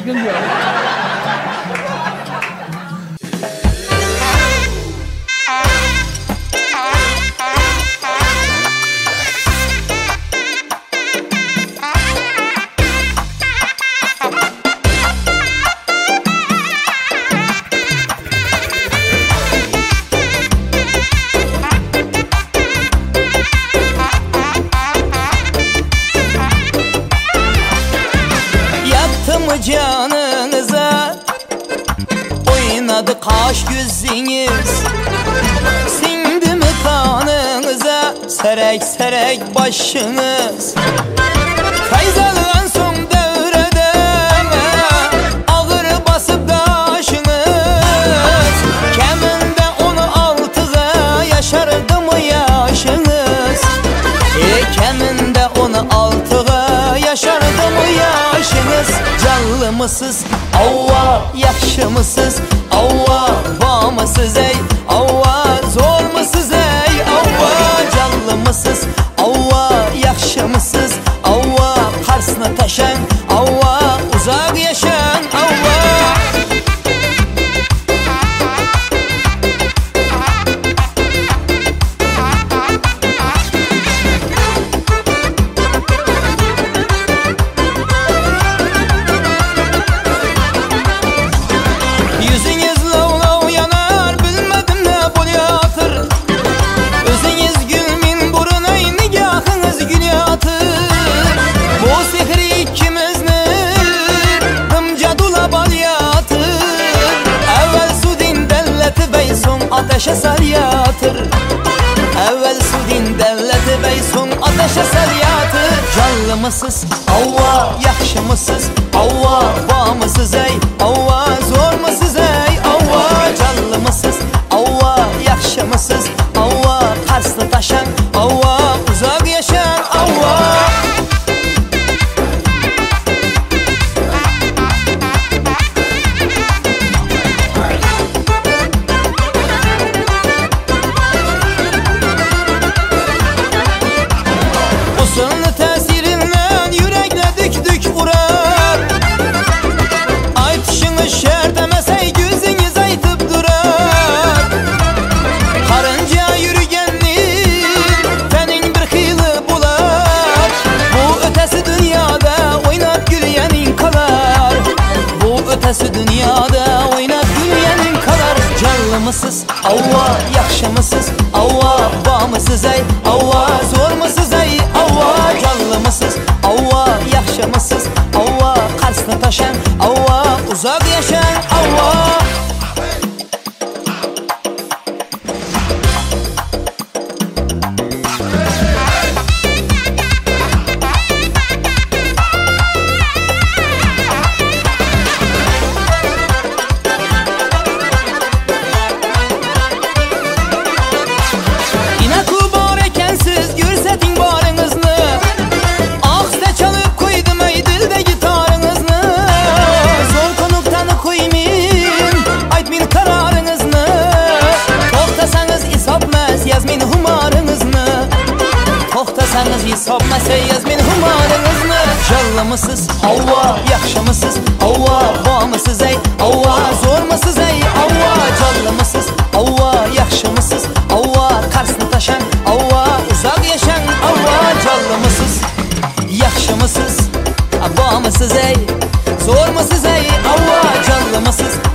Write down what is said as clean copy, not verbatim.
diyor. Canınıza oynadı kaş gözünüz, sindi mi kanınıza serek serek başınız. Feyzalığın son devrede ağır basıp kaşınız, keminde 16'a yaşardı mı yaşınız? Keminde 16'a yaşardı mı yaşınız? Canlı mısız? Avva yaxşı mısız? Avva var mısız ey? Avva zor mısız ey? Avva canlı mısız? Avva yaxşı mısız? Avva karşısına taşan, avva uzak yaşan, avva. Ateşe sar yatır. Evvel sudin devleti bey son ateşe sar yatır. Canlı mısız? Avva yaxşı mısız? Avva var mısız ey? Avva zor mısız ey? Avva canlı mısız? Avva yaxşı mısız? Avva karşısına taşan, avva uzak yaşan, avva. Usulünü tesirinden yürekle dük dük vurar. Aytışını şer demesey gözünüz aytıp durar. Karınca yürügenli tenin bir kıylı bular. Bu ötesi dünyada oynat gülyenin kalar. Bu ötesi dünyada oynat gülyenin kalar. Canlı mısız? Avva yaxşı mısız? Avva var mısız ey? Avva zor mısız ey? Avva canlı mısız? Avva yaxşı mısız? Avva karşısına taşan, avva uzak yaşan, avva. Toxtasanız hesabməsə yazmin humarınızını. Canlı mısız? Avva yaxşı mısız? Avva var mısız ey? Avva zor mısız ey? Avva canlı mısız? Avva yaxşı mısız? Avva karşısına taşan, avva uzak yaşan, avva canlı mısız? Yaxşı mısız? Var mısız ey? Zor mısız ey? Avva canlı mısız?